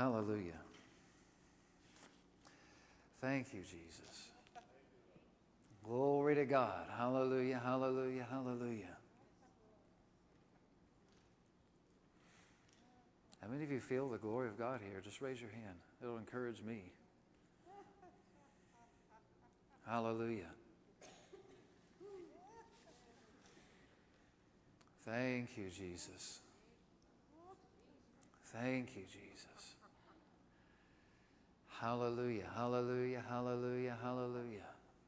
Hallelujah. Thank you, Jesus. Glory to God. Hallelujah, hallelujah, hallelujah. How many of you feel the glory of God here? Just raise your hand. It'll encourage me. Hallelujah. Thank you, Jesus. Thank you, Jesus. Hallelujah, hallelujah, hallelujah, hallelujah.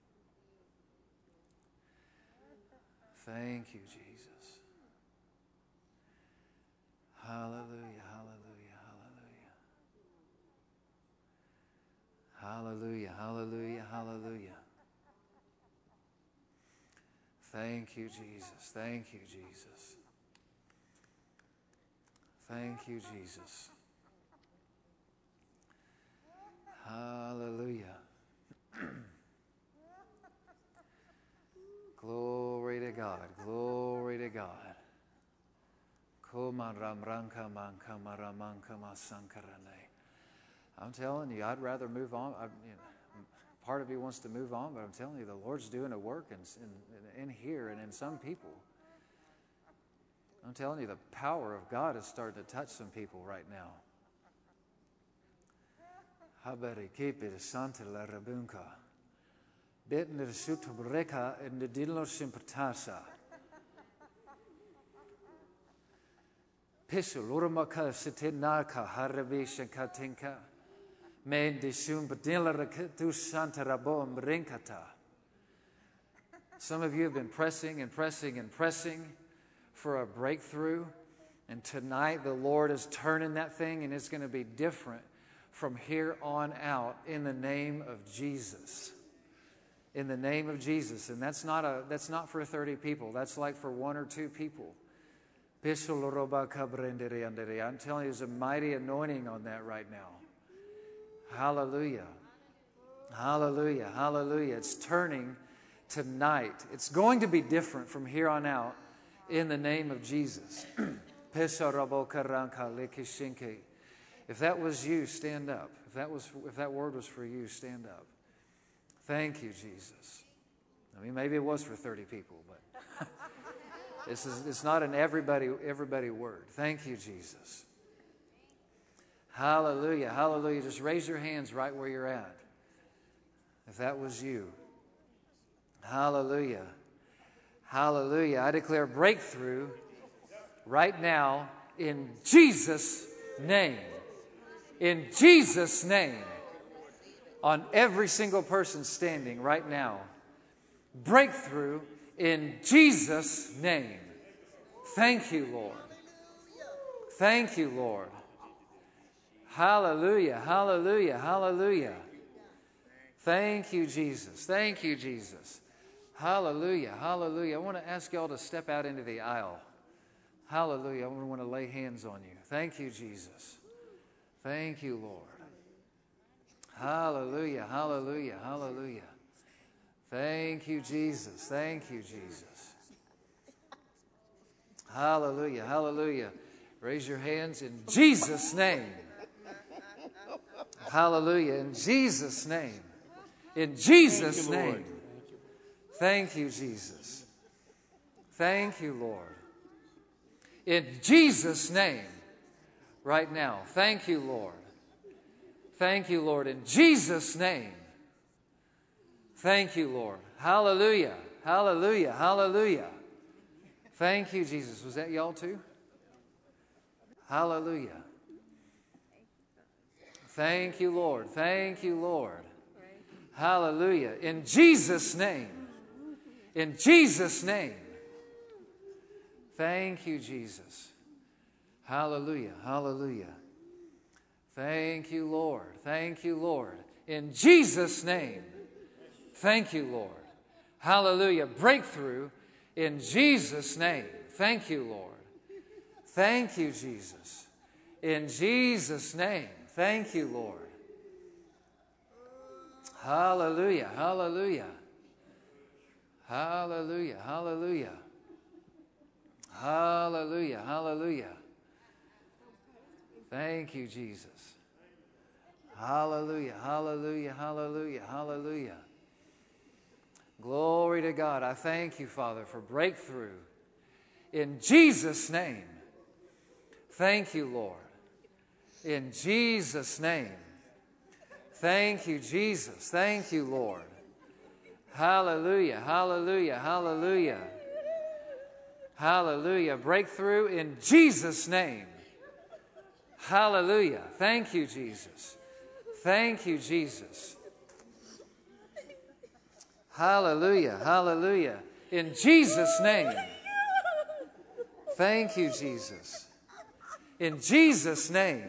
Thank you, Jesus. Hallelujah, hallelujah, hallelujah. Hallelujah, hallelujah, hallelujah. Thank you, Jesus. Thank you, Jesus. Thank you, Jesus. Hallelujah. Glory to God. Glory to God. I'm telling you, I'd rather move on. Part of me wants to move on, but I'm telling you, the Lord's doing a work in here and in some people. I'm telling you, the power of God is starting to touch some people right now. Habari kepe santa la rabunka. Beten de sutubreka in de dilno simpatasa. Pisu lurmaka sitinaka haravisha katinka. Men de sumbadilla tu santa rabom rinkata. Some of you have been pressing and pressing and pressing for a breakthrough. And tonight the Lord is turning that thing, and it's going to be different from here on out in the name of Jesus. In the name of Jesus. And that's not for 30 people. That's like for 1 or 2 people. I'm telling you, there's a mighty anointing on that right now. Hallelujah. Hallelujah. Hallelujah. It's turning tonight. It's going to be different from here on out in the name of Jesus. If that was you, stand up. If that word was for you, stand up. Thank you, Jesus. I mean, maybe it was for 30 people, but it's not an everybody word. Thank you, Jesus. Hallelujah, hallelujah. Just raise your hands right where you're at. If that was you. Hallelujah. Hallelujah. I declare breakthrough right now in Jesus' name. In Jesus' name. On every single person standing right now. Breakthrough in Jesus' name. Thank you, Lord. Thank you, Lord. Hallelujah, hallelujah, hallelujah. Thank you, Jesus. Thank you, Jesus. Hallelujah, hallelujah. I want to ask y'all to step out into the aisle. Hallelujah. I want to lay hands on you. Thank you, Jesus. Thank you, Lord. Hallelujah, hallelujah, hallelujah. Thank you, Jesus. Thank you, Jesus. Hallelujah, hallelujah. Raise your hands in Jesus' name. Hallelujah, in Jesus' name. In Jesus' name. Thank you, Jesus. Thank you, Lord. In Jesus' name. Right now. Thank you, Lord. Thank you, Lord. In Jesus' name. Thank you, Lord. Hallelujah. Hallelujah. Hallelujah. Thank you, Jesus. Was that y'all too? Hallelujah. Thank you, Lord. Thank you, Lord. Hallelujah. In Jesus' name. In Jesus' name. Thank you, Jesus. Hallelujah. Hallelujah. Thank you, Lord. Thank you, Lord. In Jesus' name. Thank you, Lord. Hallelujah. Breakthrough in Jesus' name. Thank you, Lord. Thank you, Jesus. In Jesus' name. Thank you, Lord. Hallelujah. Hallelujah. Hallelujah. Hallelujah. Hallelujah. Hallelujah. Thank you, Jesus. Hallelujah, hallelujah, hallelujah, hallelujah. Glory to God. I thank you, Father, for breakthrough. In Jesus' name. Thank you, Lord. In Jesus' name. Thank you, Jesus. Thank you, Lord. Hallelujah, hallelujah, hallelujah. Hallelujah. Breakthrough in Jesus' name. Hallelujah. Thank you, Jesus. Thank you, Jesus. Hallelujah, hallelujah. In Jesus' name. Thank you, Jesus. In Jesus' name.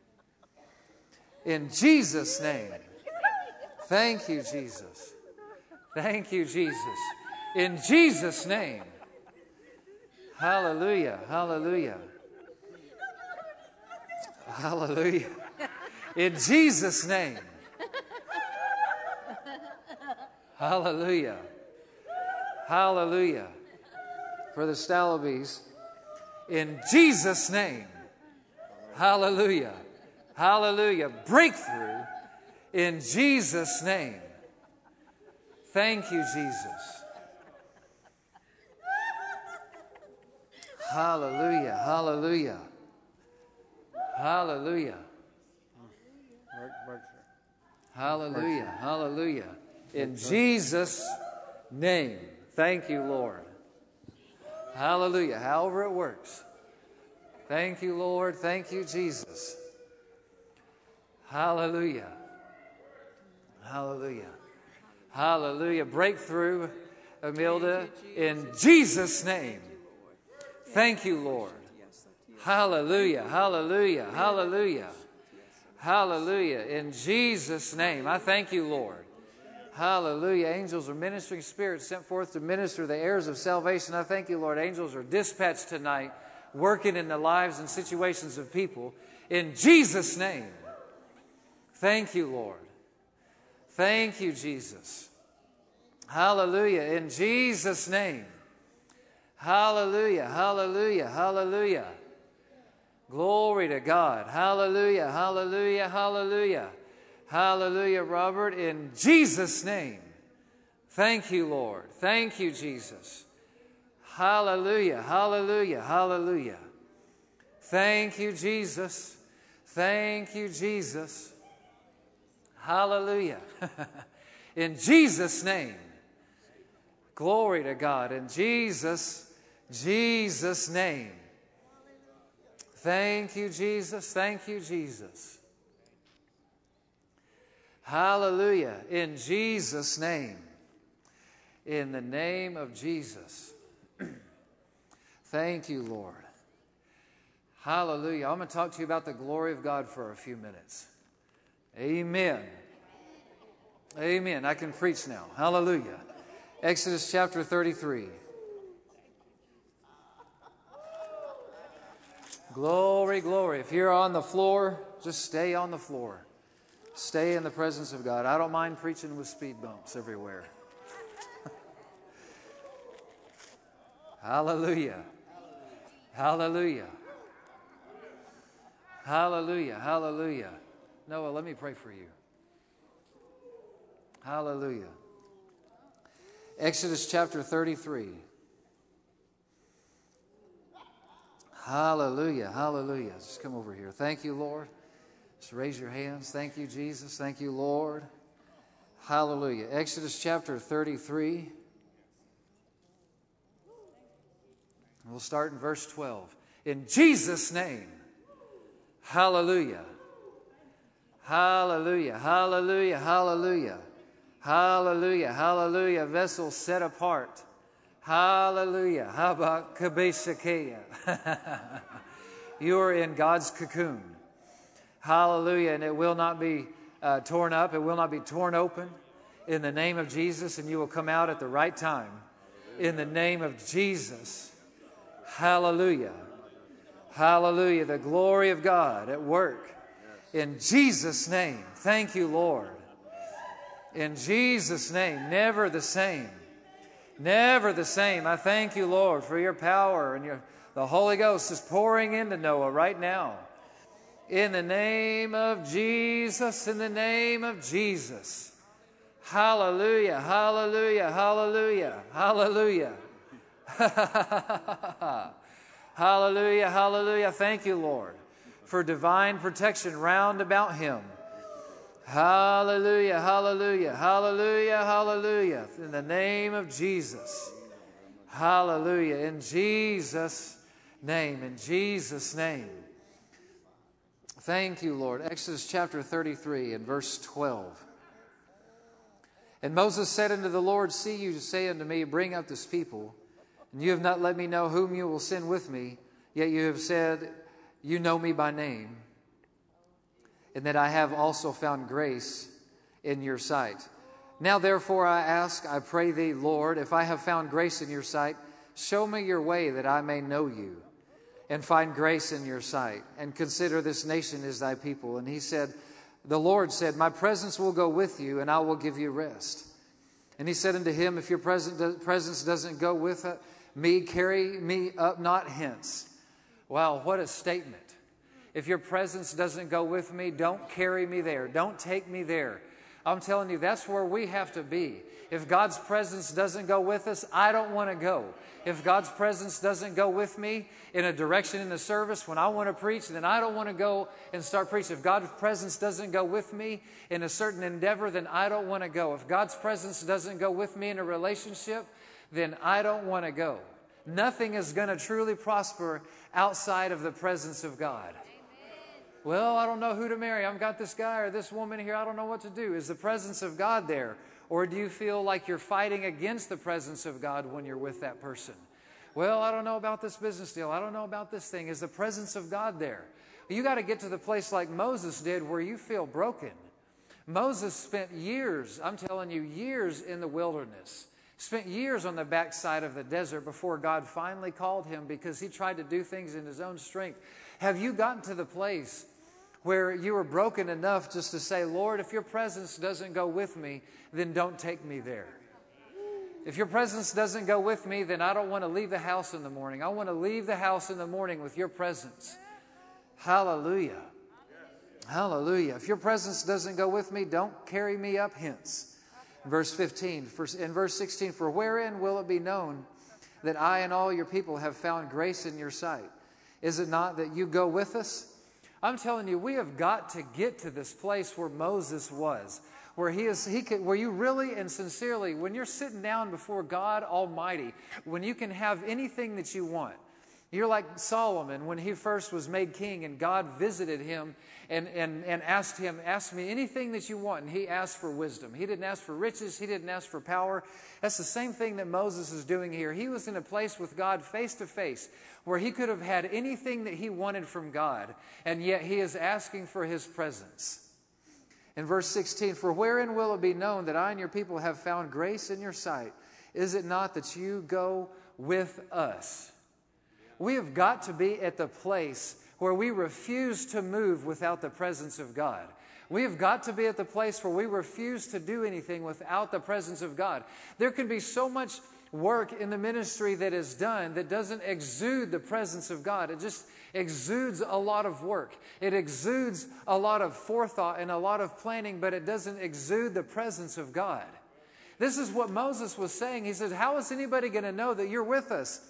In Jesus' name. Thank you, Jesus. Thank you, Jesus. In Jesus' name. Hallelujah, hallelujah. Hallelujah. In Jesus' name. Hallelujah. Hallelujah. For the Stalabys. In Jesus' name. Hallelujah. Hallelujah. Breakthrough in Jesus' name. Thank you, Jesus. Hallelujah. Hallelujah. Hallelujah. Hallelujah. Hallelujah. In Jesus' name. Thank you, Lord. Hallelujah. However it works. Thank you, Lord. Thank you, Jesus. Hallelujah. Hallelujah. Hallelujah. Breakthrough, Imelda, in Jesus' name. Thank you, Lord. Hallelujah. Hallelujah. Hallelujah. Hallelujah. In Jesus' name. I thank you, Lord. Hallelujah. Angels are ministering spirits sent forth to minister the heirs of salvation. I thank you, Lord. Angels are dispatched tonight, working in the lives and situations of people. In Jesus' name. Thank you, Lord. Thank you, Jesus. Hallelujah. In Jesus' name. Hallelujah. Hallelujah. Hallelujah. Glory to God. Hallelujah. Hallelujah. Hallelujah. Hallelujah, Robert. In Jesus' name. Thank you, Lord. Thank you, Jesus. Hallelujah. Hallelujah. Hallelujah. Thank you, Jesus. Thank you, Jesus. Hallelujah. In Jesus' name. Glory to God. In Jesus' name. Thank you, Jesus. Thank you, Jesus. Hallelujah. In Jesus' name. In the name of Jesus. Thank you, Lord. Hallelujah. I'm going to talk to you about the glory of God for a few minutes. Amen. Amen. I can preach now. Hallelujah. Exodus chapter 33. Glory, glory. If you're on the floor, just stay on the floor. Stay in the presence of God. I don't mind preaching with speed bumps everywhere. Hallelujah. Hallelujah. Hallelujah. Hallelujah. Noah, let me pray for you. Hallelujah. Exodus chapter 33. Hallelujah. Hallelujah. Just come over here. Thank you, Lord. Just raise your hands. Thank you, Jesus. Thank you, Lord. Hallelujah. Exodus chapter 33. We'll start in verse 12. In Jesus' name. Hallelujah. Hallelujah. Hallelujah. Hallelujah. Hallelujah. Hallelujah. Vessel set apart. Hallelujah. How about Kabeshakeya? You are in God's cocoon. Hallelujah. And it will not be torn up. It will not be torn open. In the name of Jesus. And you will come out at the right time. In the name of Jesus. Hallelujah. Hallelujah. The glory of God at work. In Jesus' name. Thank you, Lord. In Jesus' name. Never the same. Never the same. I thank you, Lord, for your power and the Holy Ghost is pouring into Noah right now. In the name of Jesus, in the name of Jesus. Hallelujah, hallelujah, hallelujah, hallelujah. Hallelujah, hallelujah. Thank you, Lord, for divine protection round about him. Hallelujah, hallelujah, hallelujah, hallelujah. In the name of Jesus. Hallelujah. In Jesus' name, in Jesus' name. Thank you, Lord. Exodus chapter 33 and verse 12. And Moses said unto the Lord, see, you say unto me, bring up this people, and you have not let me know whom you will send with me, yet you have said, you know me by name, and that I have also found grace in your sight. Now therefore I ask, I pray thee, Lord, if I have found grace in your sight, show me your way that I may know you, and find grace in your sight, and consider this nation as thy people. And he said, the Lord said, my presence will go with you, and I will give you rest. And he said unto him, if your presence doesn't go with me, carry me up not hence. Wow, what a statement. If your presence doesn't go with me, don't carry me there. Don't take me there. I'm telling you, that's where we have to be. If God's presence doesn't go with us, I don't want to go. If God's presence doesn't go with me in a direction in the service when I want to preach, then I don't want to go and start preaching. If God's presence doesn't go with me in a certain endeavor, then I don't want to go. If God's presence doesn't go with me in a relationship, then I don't want to go. Nothing is going to truly prosper outside of the presence of God. Well, I don't know who to marry. I've got this guy or this woman here. I don't know what to do. Is the presence of God there? Or do you feel like you're fighting against the presence of God when you're with that person? Well, I don't know about this business deal. I don't know about this thing. Is the presence of God there? You got to get to the place like Moses did where you feel broken. Moses spent years, I'm telling you, years in the wilderness. Spent years on the backside of the desert before God finally called him because he tried to do things in his own strength. Have you gotten to the place where you were broken enough just to say, Lord, if your presence doesn't go with me, then don't take me there. If your presence doesn't go with me, then I don't want to leave the house in the morning. I want to leave the house in the morning with your presence. Hallelujah. Hallelujah. If your presence doesn't go with me, don't carry me up hence. Verse 15. In verse 16, for wherein will it be known that I and all your people have found grace in your sight? Is it not that you go with us? I'm telling you, we have got to get to this place where Moses was, where where you really and sincerely, when you're sitting down before God Almighty, when you can have anything that you want. You're like Solomon when he first was made king and God visited him and asked him, ask me anything that you want. And he asked for wisdom. He didn't ask for riches. He didn't ask for power. That's the same thing that Moses is doing here. He was in a place with God face to face where he could have had anything that he wanted from God. And yet he is asking for his presence. In verse 16, for wherein will it be known that I and your people have found grace in your sight? Is it not that you go with us? We have got to be at the place where we refuse to move without the presence of God. We have got to be at the place where we refuse to do anything without the presence of God. There can be so much work in the ministry that is done that doesn't exude the presence of God. It just exudes a lot of work. It exudes a lot of forethought and a lot of planning, but it doesn't exude the presence of God. This is what Moses was saying. He said, how is anybody going to know that you're with us?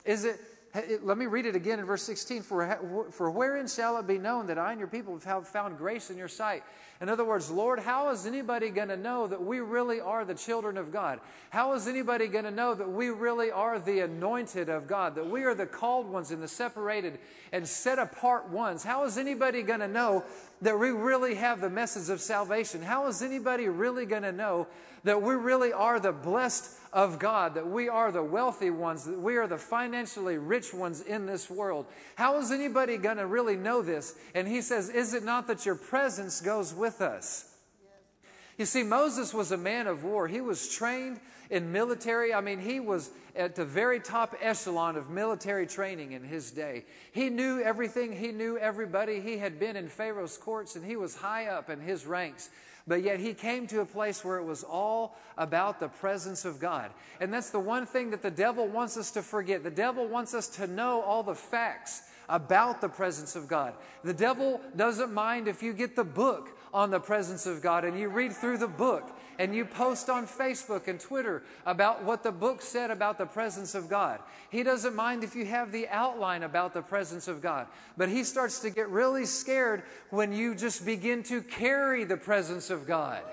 Let me read it again in verse 16. For wherein shall it be known that I and your people have found grace in your sight? In other words, Lord, how is anybody going to know that we really are the children of God? How is anybody going to know that we really are the anointed of God? That we are the called ones and the separated and set apart ones? How is anybody going to know that we really have the message of salvation? How is anybody really going to know that we really are the blessed of God, that we are the wealthy ones, that we are the financially rich ones in this world? How is anybody going to really know this? And he says, is it not that your presence goes with us? You see, Moses was a man of war. He was trained in military. I mean, he was at the very top echelon of military training in his day. He knew everything. He knew everybody. He had been in Pharaoh's courts, and he was high up in his ranks. But yet he came to a place where it was all about the presence of God. And that's the one thing that the devil wants us to forget. The devil wants us to know all the facts about the presence of God. The devil doesn't mind if you get the book on the presence of God and you read through the book and you post on Facebook and Twitter about what the book said about the presence of God. He doesn't mind if you have the outline about the presence of God. But he starts to get really scared when you just begin to carry the presence of God.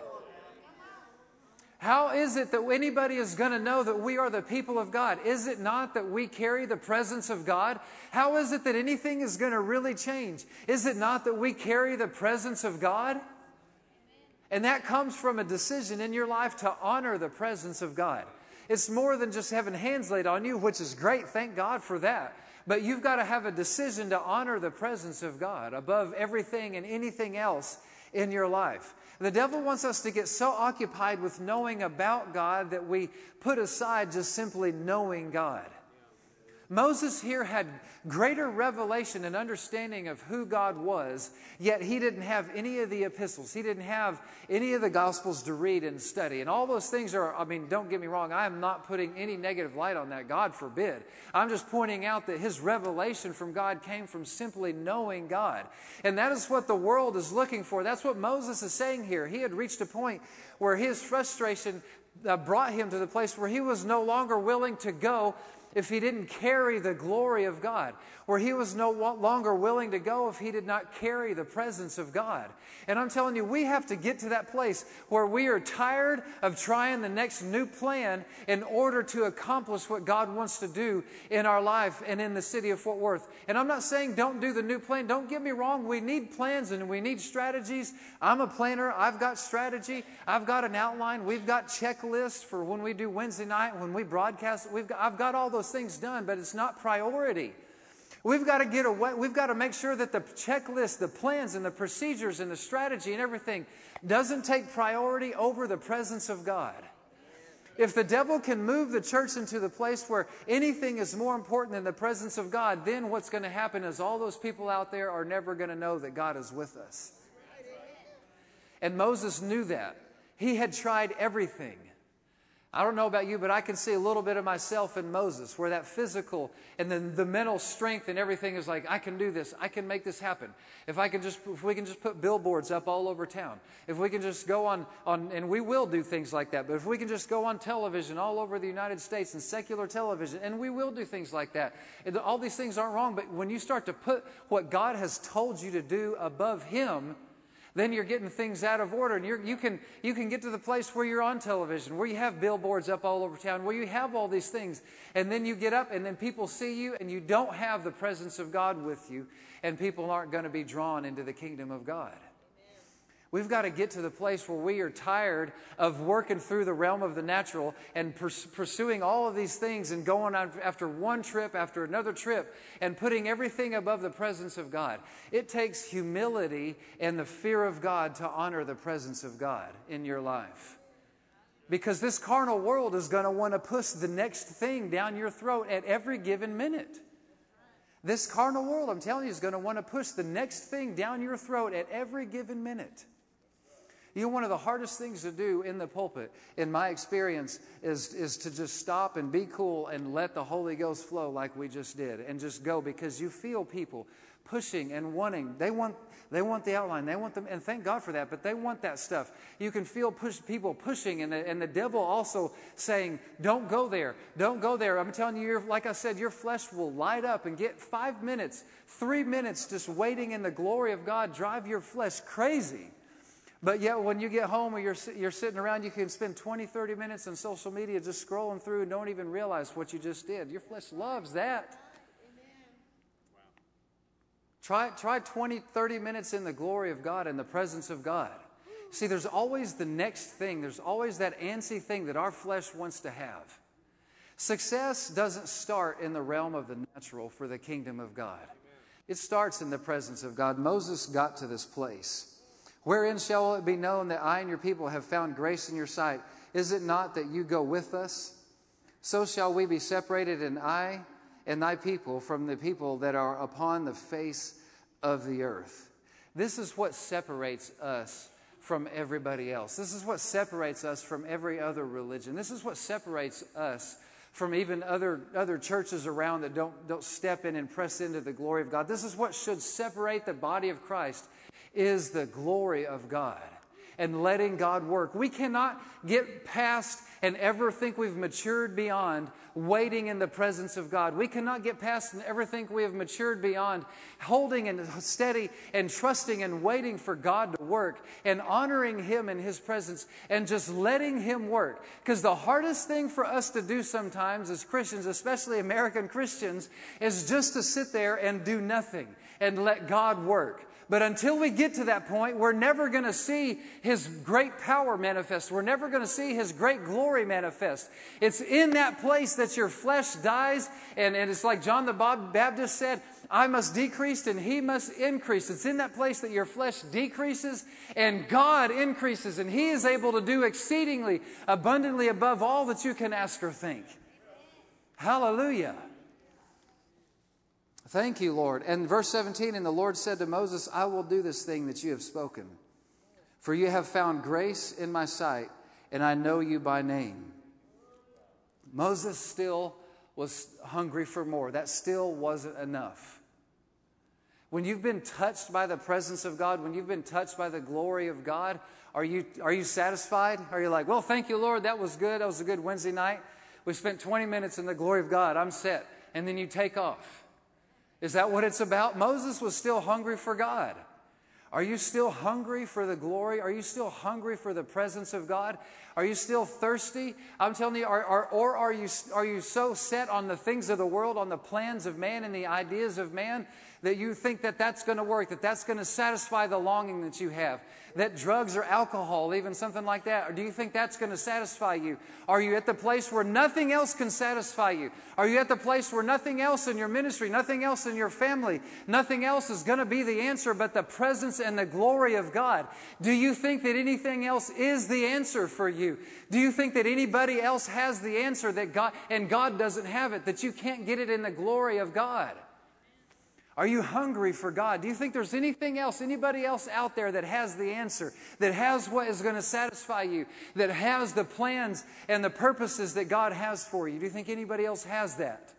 How is it that anybody is going to know that we are the people of God? Is it not that we carry the presence of God? How is it that anything is going to really change? Is it not that we carry the presence of God? And that comes from a decision in your life to honor the presence of God. It's more than just having hands laid on you, which is great. Thank God for that. But you've got to have a decision to honor the presence of God above everything and anything else in your life. The devil wants us to get so occupied with knowing about God that we put aside just simply knowing God. Moses here had greater revelation and understanding of who God was, yet he didn't have any of the epistles. He didn't have any of the Gospels to read and study. And all those things are, I mean, don't get me wrong, I am not putting any negative light on that. God forbid. I'm just pointing out that his revelation from God came from simply knowing God. And that is what the world is looking for. That's what Moses is saying here. He had reached a point where his frustration brought him to the place where he was no longer willing to go if he didn't carry the glory of God, where he was no longer willing to go if he did not carry the presence of God. And I'm telling you, we have to get to that place where we are tired of trying the next new plan in order to accomplish what God wants to do in our life and in the city of Fort Worth. And I'm not saying don't do the new plan. Don't get me wrong. We need plans and we need strategies. I'm a planner. I've got strategy. I've got an outline. We've got checklists for when we do Wednesday night, when we broadcast. I've got all those things done, but it's not priority. We've got to get away. We've got to make sure that the checklist, the plans, and the procedures, and the strategy, and everything doesn't take priority over the presence of God. If the devil can move the church into the place where anything is more important than the presence of God, then what's going to happen is all those people out there are never going to know that God is with us. And Moses knew that. He had tried everything. I don't know about you, but I can see a little bit of myself in Moses, where that physical and then the mental strength and everything is like, I can do this. I can make this happen. If we can just put billboards up all over town. If we can just go on, and we will do things like that, but if we can just go on television all over the United States and secular television, and we will do things like that. And all these things aren't wrong, but when you start to put what God has told you to do above Him, then you're getting things out of order. And you can get to the place where you're on television, where you have billboards up all over town, where you have all these things. And then you get up and then people see you and you don't have the presence of God with you. And people aren't going to be drawn into the kingdom of God. We've got to get to the place where we are tired of working through the realm of the natural and pursuing all of these things and going on after one trip after another trip and putting everything above the presence of God. It takes humility and the fear of God to honor the presence of God in your life. Because this carnal world is going to want to push the next thing down your throat at every given minute. This carnal world, I'm telling you, is going to want to push the next thing down your throat at every given minute. You know, one of the hardest things to do in the pulpit, in my experience, is to just stop and be cool and let the Holy Ghost flow like we just did. And just go, because you feel people pushing and wanting. They want the outline. They want them, and thank God for that, but they want that stuff. You can feel people pushing, and the devil also saying, don't go there. Don't go there. I'm telling you, like I said, your flesh will light up and get 5 minutes, 3 minutes just waiting in the glory of God, drive your flesh crazy. But yet when you get home or you're sitting around, you can spend 20, 30 minutes on social media just scrolling through and don't even realize what you just did. Your flesh loves that. Try 20, 30 minutes in the glory of God and the presence of God. See, there's always the next thing. There's always that antsy thing that our flesh wants to have. Success doesn't start in the realm of the natural for the kingdom of God. It starts in the presence of God. Moses got to this place. Wherein shall it be known that I and your people have found grace in your sight, Is it not that you go with us? So shall we be separated, and I and thy people from the people that are upon the face of the earth. This is what separates us from everybody else. This is what separates us from every other religion. This is what separates us from even other churches around that don't step in and press into the glory of God. This is what should separate the body of Christ, is the glory of God and letting God work. We cannot get past and ever think we've matured beyond waiting in the presence of God. We cannot get past and ever think we have matured beyond holding and steady and trusting and waiting for God to work and honoring Him in His presence and just letting Him work. Because the hardest thing for us to do sometimes as Christians, especially American Christians, is just to sit there and do nothing and let God work. But until we get to that point, we're never going to see His great power manifest. We're never going to see His great glory manifest. It's in that place that your flesh dies, and it's like John the Baptist said, I must decrease and He must increase. It's in that place that your flesh decreases and God increases, and He is able to do exceedingly abundantly above all that you can ask or think. Hallelujah. Thank you, Lord. And verse 17, and the Lord said to Moses, I will do this thing that you have spoken. For you have found grace in my sight, and I know you by name. Moses still was hungry for more. That still wasn't enough. When you've been touched by the presence of God, when you've been touched by the glory of God, are you satisfied? Are you like, well, thank you, Lord, that was good. That was a good Wednesday night. We spent 20 minutes in the glory of God. I'm set. And then you take off. Is that what it's about? Moses was still hungry for God. Are you still hungry for the glory? Are you still hungry for the presence of God? Are you still thirsty? I'm telling you, or are you so set on the things of the world, on the plans of man and the ideas of man, that you think that that's going to work, that that's going to satisfy the longing that you have? That drugs or alcohol, even something like that, or do you think that's going to satisfy you? Are you at the place where nothing else can satisfy you? Are you at the place where nothing else in your ministry, nothing else in your family, nothing else is going to be the answer but the presence and the glory of God? Do you think that anything else is the answer for you? Do you think that anybody else has the answer that God, and God doesn't have it, that you can't get it in the glory of God? Are you hungry for God? Do you think there's anything else, anybody else out there that has the answer, that has what is going to satisfy you, that has the plans and the purposes that God has for you? Do you think anybody else has that?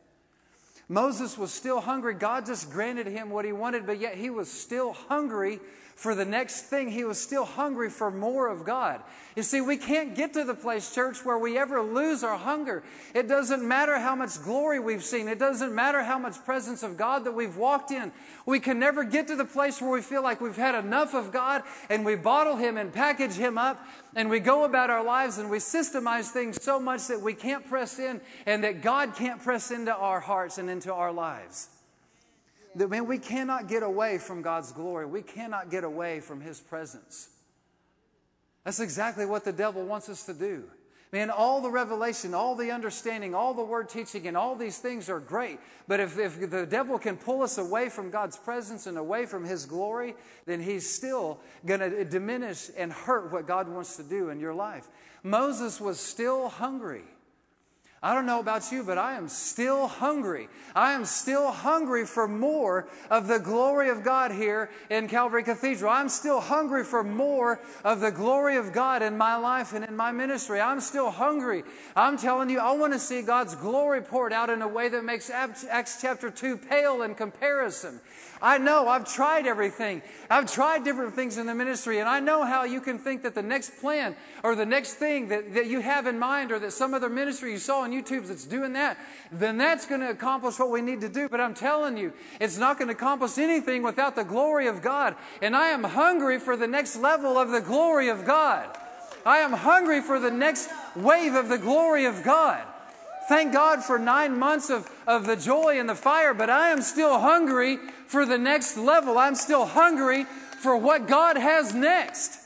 Moses was still hungry. God just granted him what he wanted, but yet he was still hungry for the next thing. He was still hungry for more of God. You see, we can't get to the place, church, where we ever lose our hunger. It doesn't matter how much glory we've seen. It doesn't matter how much presence of God that we've walked in. We can never get to the place where we feel like we've had enough of God and we bottle Him and package Him up and we go about our lives and we systemize things so much that we can't press in and that God can't press into our hearts and into our lives. Man, we cannot get away from God's glory. We cannot get away from His presence. That's exactly what the devil wants us to do. Man, all the revelation, all the understanding, all the word teaching, and all these things are great. But if the devil can pull us away from God's presence and away from His glory, then he's still going to diminish and hurt what God wants to do in your life. Moses was still hungry. I don't know about you, but I am still hungry. I am still hungry for more of the glory of God here in Calvary Cathedral. I'm still hungry for more of the glory of God in my life and in my ministry. I'm still hungry. I'm telling you, I want to see God's glory poured out in a way that makes Acts chapter 2 pale in comparison. I know I've tried everything. I've tried different things in the ministry, and I know how you can think that the next plan or the next thing that you have in mind or that some other ministry you saw on YouTube that's doing that, then that's going to accomplish what we need to do. But I'm telling you, it's not going to accomplish anything without the glory of God. And I am hungry for the next level of the glory of God. I am hungry for the next wave of the glory of God. Thank God for 9 months of the joy and the fire, but I am still hungry for the next level. I'm still hungry for what God has next.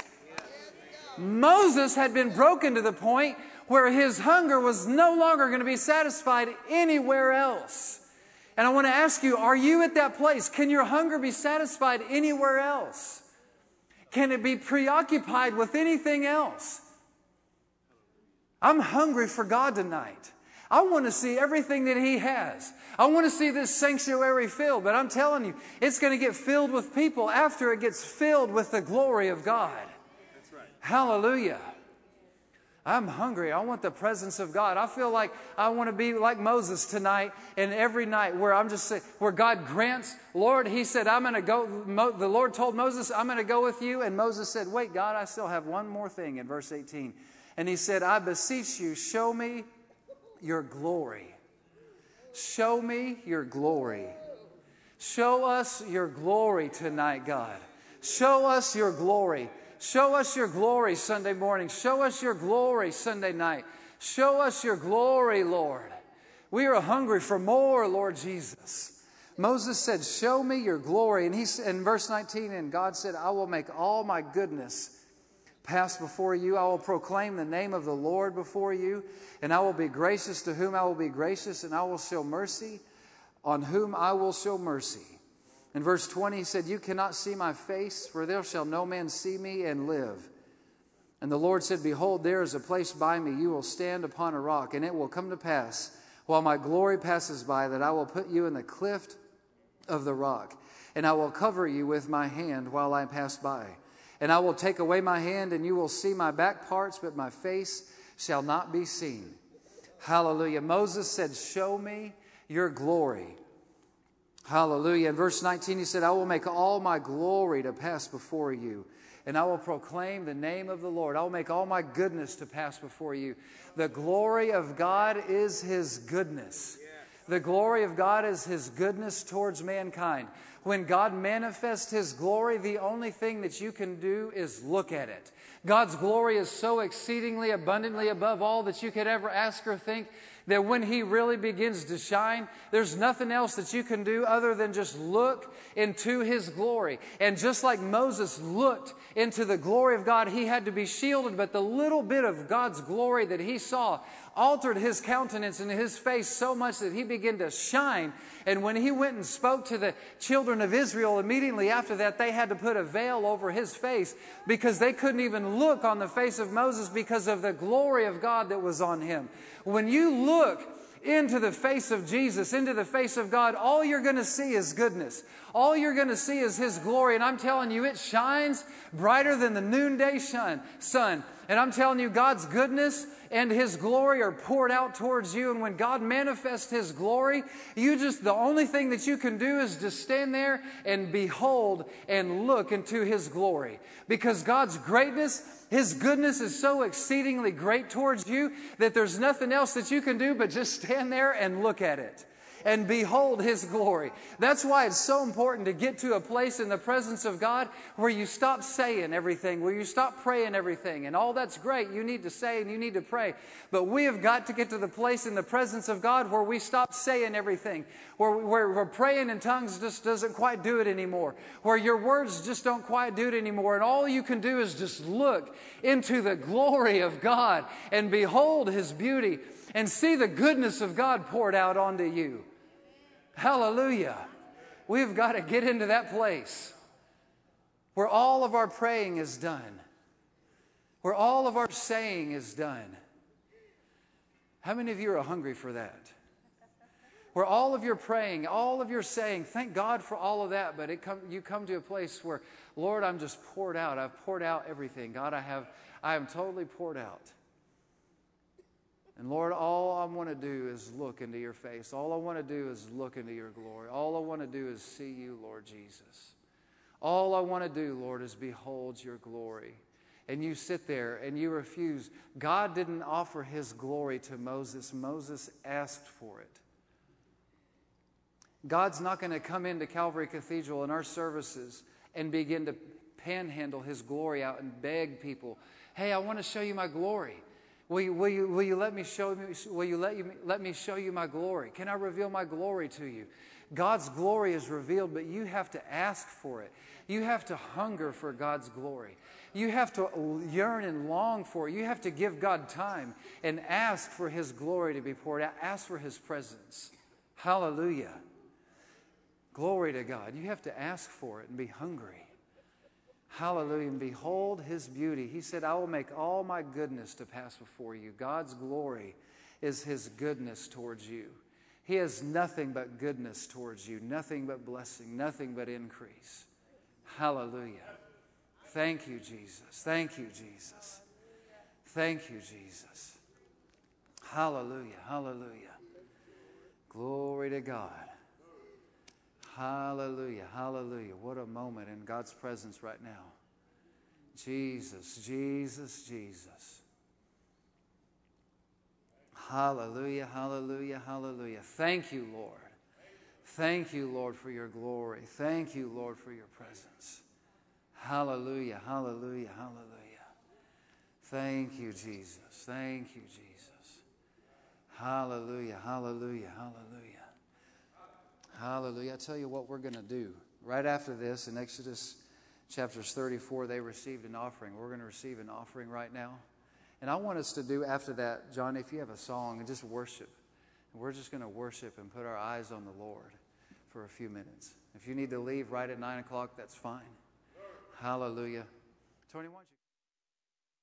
Moses had been broken to the point where his hunger was no longer going to be satisfied anywhere else. And I want to ask you, are you at that place? Can your hunger be satisfied anywhere else? Can it be preoccupied with anything else? I'm hungry for God tonight. I want to see everything that He has. I want to see this sanctuary filled. But I'm telling you, it's going to get filled with people after it gets filled with the glory of God. That's right. Hallelujah. I'm hungry. I want the presence of God. I feel like I want to be like Moses tonight and every night where I'm just saying, where God grants, Lord, He said, I'm going to go. The Lord told Moses, I'm going to go with you. And Moses said, wait, God, I still have one more thing in verse 18. And He said, I beseech you, show me your glory. Show me your glory. Show us your glory tonight, God. Show us your glory. Show us your glory Sunday morning. Show us your glory Sunday night. Show us your glory, Lord. We are hungry for more, Lord Jesus. Moses said, show me your glory. And in verse 19, and God said, I will make all my goodness pass before you. I will proclaim the name of the Lord before you, and I will be gracious to whom I will be gracious, and I will show mercy on whom I will show mercy. In verse 20, He said, you cannot see my face, for there shall no man see me and live. And the Lord said, behold, there is a place by me. You will stand upon a rock, and it will come to pass, while my glory passes by, that I will put you in the cleft of the rock, and I will cover you with my hand while I pass by. And I will take away my hand, and you will see my back parts, but my face shall not be seen. Hallelujah. Moses said, show me your glory. Hallelujah. In verse 19, he said, I will make all my glory to pass before you, and I will proclaim the name of the Lord. I will make all my goodness to pass before you. The glory of God is His goodness. The glory of God is His goodness towards mankind. When God manifests His glory, the only thing that you can do is look at it. God's glory is so exceedingly abundantly above all that you could ever ask or think, that when He really begins to shine, there's nothing else that you can do other than just look into His glory. And just like Moses looked into the glory of God, he had to be shielded, but the little bit of God's glory that he saw altered his countenance and his face so much that he began to shine. And when he went and spoke to the children of Israel, immediately after that, they had to put a veil over his face because they couldn't even look on the face of Moses because of the glory of God that was on him. When you look into the face of Jesus, into the face of God, all you're going to see is goodness. All you're going to see is His glory. And I'm telling you, it shines brighter than the noonday sun. And I'm telling you, God's goodness and His glory are poured out towards you. And when God manifests His glory, the only thing that you can do is just stand there and behold and look into His glory. Because God's greatness, His goodness is so exceedingly great towards you that there's nothing else that you can do but just stand there and look at it and behold His glory. That's why it's so important to get to a place in the presence of God where you stop saying everything, where you stop praying everything. And all that's great. You need to say and you need to pray. But we have got to get to the place in the presence of God where we stop saying everything, where praying in tongues just doesn't quite do it anymore, where your words just don't quite do it anymore. And all you can do is just look into the glory of God and behold His beauty and see the goodness of God poured out onto you. Hallelujah. We've got to get into that place where all of our praying is done, where all of our saying is done. How many of you are hungry for that? Where all of your praying, all of your saying, thank God for all of that, but you come to a place where, Lord, I'm just poured out. I've poured out everything. God, I am totally poured out. And Lord, all I want to do is look into your face. All I want to do is look into your glory. All I want to do is see you, Lord Jesus. All I want to do, Lord, is behold your glory. And you sit there and you refuse. God didn't offer His glory to Moses. Moses asked for it. God's not going to come into Calvary Cathedral in our services and begin to panhandle His glory out and beg people, hey, I want to show you my glory. Will you let me show you my glory? Can I reveal my glory to you? God's glory is revealed, but you have to ask for it. You have to hunger for God's glory. You have to yearn and long for it. You have to give God time and ask for His glory to be poured out. Ask for His presence. Hallelujah. Glory to God. You have to ask for it and be hungry. Hallelujah. And behold his beauty. He said, I will make all my goodness to pass before you. God's glory is his goodness towards you. He has nothing but goodness towards you, nothing but blessing, nothing but increase. Hallelujah. Thank you, Jesus. Thank you, Jesus. Thank you, Jesus. Hallelujah. Hallelujah. Glory to God. Hallelujah. Hallelujah. What a moment in God's presence right now. Jesus, Jesus, Jesus. Hallelujah, hallelujah, hallelujah. Thank you, Lord. Thank you, Lord, for your glory. Thank you, Lord, for your presence. Hallelujah, hallelujah, hallelujah. Thank you, Jesus. Thank you, Jesus. Hallelujah, hallelujah, hallelujah. Hallelujah. I tell you what we're going to do. Right after this, in Exodus chapters 34, they received an offering. We're going to receive an offering right now. And I want us to do after that, John, if you have a song, and just worship. And we're just going to worship and put our eyes on the Lord for a few minutes. If you need to leave right at 9 o'clock, that's fine. Hallelujah. Tony, why don't you...